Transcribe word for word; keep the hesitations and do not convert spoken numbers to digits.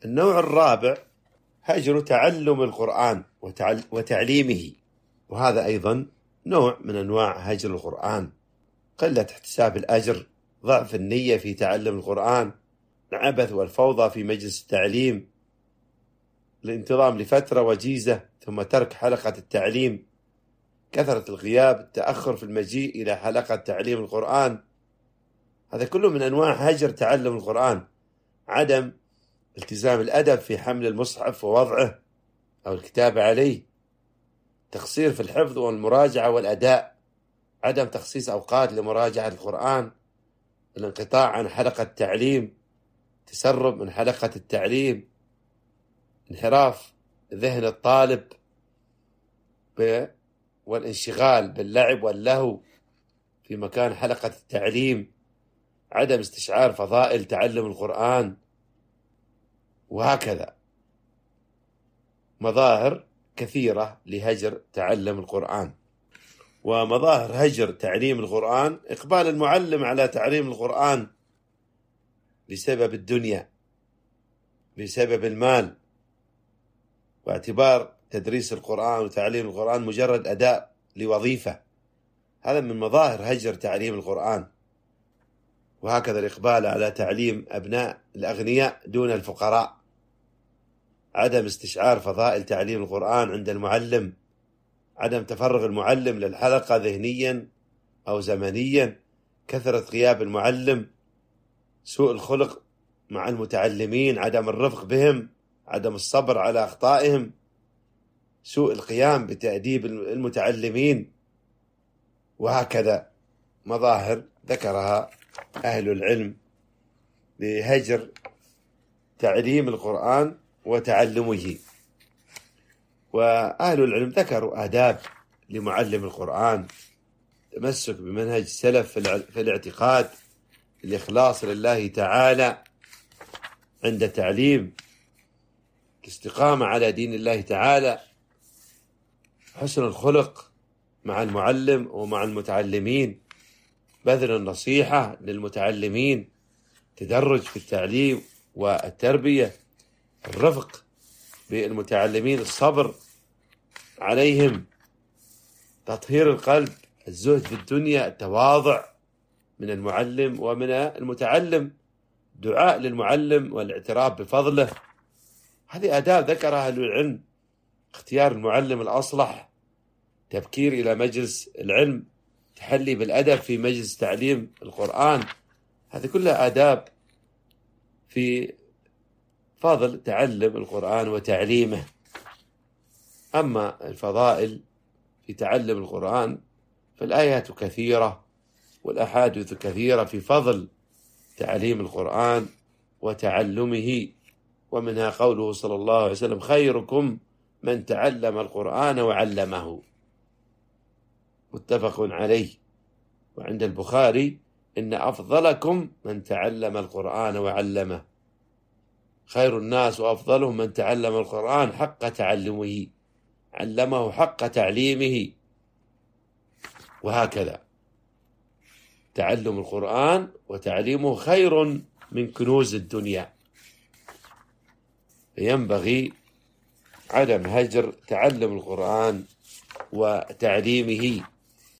النوع الرابع هجر تعلم القرآن وتعليمه، وهذا أيضا نوع من أنواع هجر القرآن. قلة احتساب الأجر، ضعف النية في تعلم القرآن، العبث والفوضى في مجلس التعليم، الانتظام لفترة وجيزة ثم ترك حلقة التعليم، كثرة الغياب، التأخر في المجيء إلى حلقة تعليم القرآن. هذا كله من أنواع هجر تعلم القرآن. عدم التزام الأدب في حمل المصحف ووضعه أو الكتابة عليه، تقصير في الحفظ والمراجعة والأداء، عدم تخصيص أوقات لمراجعة القرآن، الانقطاع عن حلقة التعليم، تسرب من حلقة التعليم، انحراف ذهن الطالب والانشغال باللعب واللهو في مكان حلقة التعليم، عدم استشعار فضائل تعلم القرآن، وهكذا مظاهر كثيرة لهجر تعلم القرآن. ومظاهر هجر تعليم القرآن: إقبال المعلم على تعليم القرآن بسبب الدنيا، بسبب المال، واعتبار تدريس القرآن وتعليم القرآن مجرد أداء لوظيفة. هذا من مظاهر هجر تعليم القرآن. وهكذا الإقبال على تعليم أبناء الأغنياء دون الفقراء، عدم استشعار فضائل تعليم القرآن عند المعلم، عدم تفرغ المعلم للحلقة ذهنيا أو زمنيا، كثرة غياب المعلم، سوء الخلق مع المتعلمين، عدم الرفق بهم، عدم الصبر على أخطائهم، سوء القيام بتأديب المتعلمين، وهكذا مظاهر ذكرها أهل العلم لهجر تعليم القرآن وتعلمه. وأهل العلم ذكروا آداب لمعلم القرآن: تمسك بمنهج السلف في الاعتقاد، الإخلاص لله تعالى عند التعليم، الاستقامة على دين الله تعالى، حسن الخلق مع المعلم ومع المتعلمين، بذل النصيحة للمتعلمين، تدرج في التعليم والتربية، الرفق بالمتعلمين، الصبر عليهم، تطهير القلب، الزهد في الدنيا، التواضع من المعلم ومن المتعلم، دعاء للمعلم والاعتراف بفضله. هذه آداب ذكرها أهل العلم: اختيار المعلم الأصلح، تبكير إلى مجلس العلم، تحلي بالأدب في مجلس تعليم القرآن. هذه كلها آداب في فضل تعلم القرآن وتعليمه. أما الفضائل في تعلم القرآن فالآيات كثيرة والأحاديث كثيرة في فضل تعليم القرآن وتعلمه، ومنها قوله صلى الله عليه وسلم: خيركم من تعلم القرآن وعلمه، متفق عليه. وعند البخاري: إن أفضلكم من تعلم القرآن وعلمه، خير الناس وأفضلهم من تعلم القرآن حق تعلمه، علمه حق تعليمه. وهكذا تعلم القرآن وتعليمه خير من كنوز الدنيا. ينبغي عدم هجر تعلم القرآن وتعليمه.